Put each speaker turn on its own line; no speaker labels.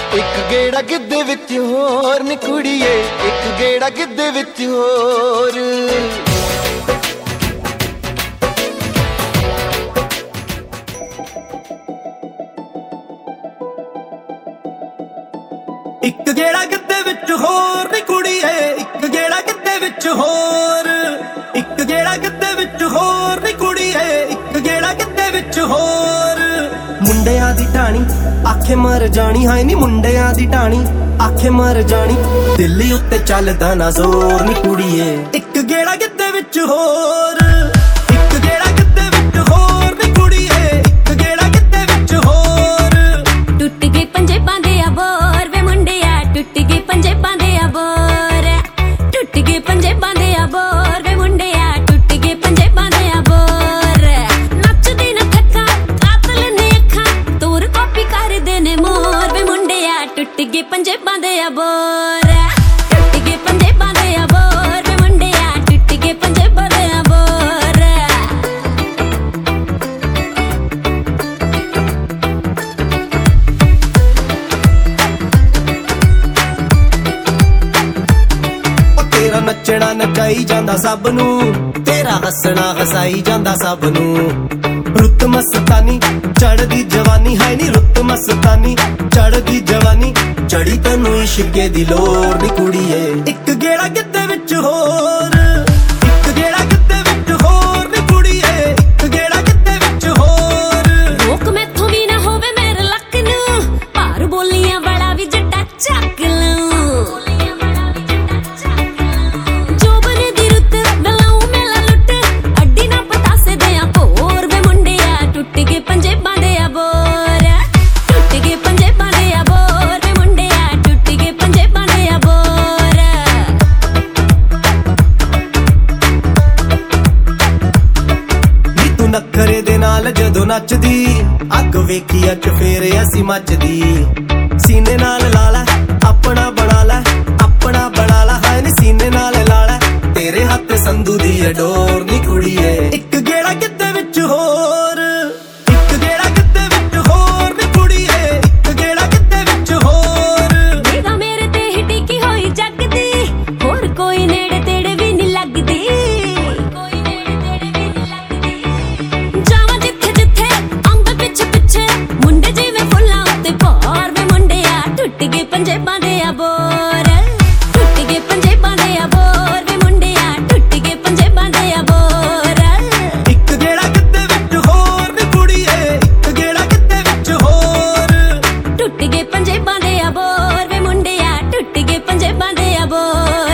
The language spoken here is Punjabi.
ਇੱਕ ਗੇੜਾ ਗਿੱਧੇ ਵਿੱਚ ਹੋਰ ਨੀ ਕੁੜੀਏ, ਇੱਕ ਗੇੜਾ ਗਿੱਧੇ ਵਿੱਚ ਹੋਰ।
ਇੱਕ ਗੇੜਾ ਗਿੱਧੇ ਵਿੱਚ ਹੋਰ ਨੀ ਕੁੜੀਏ, ਇੱਕ ਗੇੜਾ ਗਿੱਧੇ ਵਿੱਚ ਹੋਰ। ਇੱਕ ਗੇੜਾ ਗਿੱਧੇ ਵਿੱਚ ਹੋਰ ਨੀ ਕੁੜੀਏ, ਇੱਕ ਗੇੜਾ ਗਿੱਧੇ ਵਿੱਚ ਹੋਰ। ਮੁੰਡਿਆਂ ਦੀ ਢਾਣੀ ਆਖੇ ਮਰ ਜਾਣੀ, ਹਾਏ ਨੀ ਮੁੰਡਿਆਂ ਦੀ ਢਾਣੀ ਆਖੇ ਮਰ ਜਾਣੀ। ਦਿੱਲੀ ਉੱਤੇ ਚੱਲਦਾ ਨਾ ਜ਼ੋਰ ਨੀ ਕੁੜੀਏ, ਇੱਕ ਗੇੜਾ ਗਿੱਧੇ ਵਿੱਚ ਹੋਰ। ਇੱਕ ਗੇੜਾ ਗਿੱਧੇ ਵਿੱਚ ਹੋਰ ਨੀ ਕੁੜੀਏ, ਇੱਕ ਗੇੜਾ ਗਿੱਧੇ ਵਿੱਚ ਹੋਰ।
ਟੁੱਟ ਗਏ ਪੰਜੇਬਾਂ ਦੇ ਅਬੋਰ ਵੇ ਮੁੰਡਿਆ, ਟੁੱਟ ਗਏ ਪੰਜੇਬਾਂ ਦੇ ਅਬੋਰ। ਟੁੱਟ ਗਏ ਪੰਜੇਬਾਂ ਦੇ ਅਬੋਰ ਵੇ ਮੁੰਡਿਆ, ਟੁੱਟ ਗਏ ਪੰਜੇਬਾਂ ਦੇ ਅਬੋਰ। ਨੱਚਦੇ ਨਾ ਥੱਕਾ ਕਾਤਲ ਨੇ ਅੱਖਾਂ, ਤੂਰ ਕਾਪੀ ਕਰਦੇ ਨੇ ਮੋਰ ਵੇ ਮੁੰਡਿਆ, ਟੁੱਟ ਗਏ ਪੰਜੇਬਾਂ ਦੇ ਅਬੋਰ। ਟੁੱਟ ਗਏ ਪੰਜੇਬਾਂ ਦੇ ਅਬੋਰ ਵੇ ਮੁੰਡਿਆ, ਟੁੱਟ ਗਏ ਪੰਜੇਬਾਂ ਦੇ ਅਬੋਰ।
ਤੇਰਾ ਨੱਚਣਾ ਨਚਾਈ ਜਾਂਦਾ ਸਭ ਨੂੰ, ਤੇਰਾ ਹੱਸਣਾ ਹਸਾਈ ਜਾਂਦਾ ਸਭ ਨੂੰ। ਰੁੱਤ ਮਸਤਾਨੀ ਚੜਦੀ ਜਵਾਨੀ, ਹਾਏ ਨੀ ਰੁੱਤ ਮਸਤਾਨੀ ਚੜਦੀ ਜਵਾਨੀ। ਚੜੀ ਤੈਨੂੰ ਇਸ਼ਕੇ ਦੀ ਲੋਰ ਨੀ ਕੁੜੀਏ, ਇੱਕ ਗੇੜਾ ਗਿੱਧੇ ਵਿੱਚ ਹੋਰ। ਇੱਕ ਗੇੜਾ ਗਿੱਧੇ ਵਿੱਚ ਹੋਰ ਨੀ ਕੁੜੀਏ, ਇੱਕ ਗੇੜਾ ਗਿੱਧੇ ਵਿੱਚ ਹੋਰ।
ਰੋਕ ਮੈਥੋਂ ਵੀ ਨਾ ਹੋਵੇ ਮੇਰੇ ਲੱਕ ਨੂੰ, ਭਾਰ ਬੋਲੀਆਂ ਵਾਲਾ ਵੀ ਜੱਟਾ ਚੱਕ ਲੂੰ। ਜੋਬਨ ਦੀ ਰੁੱਤ ਬਲਾਉ ਮੇਲਾ ਲੁੱਟ, ਅੱਡੀ ਨਾ ਪਤਾਸੇ ਦਿਆਂ ਭੋਰ ਵੇ ਮੁੰਡਿਆ, ਟੁੱਟ ਗਏ ਪੰਜੇਬਾਂ ਦੇ ਅਬੋਰ। ਟੁੱਟ ਗਏ ਪੰਜੇਬਾਂ ਦੇ ਅਬੋਰ ਵੇ ਮੁੰਡਿਆ, ਟੁੱਟ ਗਏ ਪੰਜੇਬਾਂ ਦੇ ਅਬੋਰ।
ਨੀ ਤੂੰ ਨਖਰੇ ਦੇ ਨਾਲ ਜਦੋਂ ਨੱਚਦੀ, ਅੱਗ ਵੇਖੀ ਅੱਖ ਫੇਰ ਅਸੀਂ ਮੱਚਦੀ। ਸੀਨੇ ਨਾਲ ਲਾ ਲੈ ਆਪਣਾ ਬਣਾ ਲੈ, ਆਪਣਾ ਬਣਾ ਲੈ, ਹਾਏ ਨੀ ਸੀਨੇ ਨਾਲ ਲਾ ਲੈ। ਤੇਰੇ ਹੱਥ ਸੰਧੂ ਦੀ ਅਡੋਰ ਨੀ ਕੁੜੀਏ, ਇੱਕ ਗੇੜਾ ਗਿੱਧੇ ਵਿੱਚ ਹੋਰ। ਇੱਕ ਗੇੜਾ ਗਿੱਧੇ ਵਿੱਚ ਹੋਰ ਨੀ ਕੁੜੀਏ, ਇੱਕ ਗੇੜਾ ਗਿੱਧੇ ਵਿੱਚ ਹੋਰ।
ਨਿਗਾਹ ਮੇਰੇ ਤੇ ਹੀ ਟਿਕੀ ਹੋਈ ਜਗਦੀ, ਹੋਰ ਕੋਈ ਨੇੜੇ ਤੇੜੇ ਵੀ ਨਹੀਂ ਲੱਗਦੀ। ਜਾਵਾਂ ਜਿੱਥੇ ਜਿੱਥੇ ਅੰਬ ਪਿੱਛੇ ਪਿੱਛੇ, ਮੁੰਡੇ ਜਿਵੇਂ ਫੁੱਲਾਂ ਉੱਤੇ ਭਾਰ ਵੇ ਮੁੰਡਿਆ, ਟੁੱਟ ਗਏ ਪੰਜੇਬਾਂ ਦੇ ਅਬੋਰ। ਟੁੱਟ ਗਏ ਪੰਜੇਬਾਂ ਦੇ ਅਬੋਰ ਵੇ ਮੁੰਡਿਆ, ਟੁੱਟ ਗਏ ਪੰਜੇਬਾਂ ਦੇ ਅਬੋਰ।
ਇੱਕ ਗੇੜਾ ਗਿੱਧੇ ਵਿੱਚ ਹੋਰ ਨੀ ਕੁੜੀਏ, ਇੱਕ ਗੇੜਾ ਗਿੱਧੇ ਵਿੱਚ ਹੋਰ।
ਟੁੱਟ ਗਏ ਪੰਜੇਬਾਂ ਦੇ ਅਬੋਰ ਵੇ ਮੁੰਡਿਆ, ਟੁੱਟ ਗਏ ਪੰਜੇਬਾਂ ਦੇ ਅਬੋਰ।